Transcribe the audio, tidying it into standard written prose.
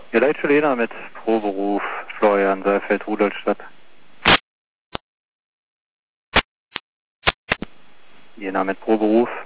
Ja, Leitsch Lena mit Proberuf, Florian, Saalfeld, Rudolstadt. Jena mit Proberuf.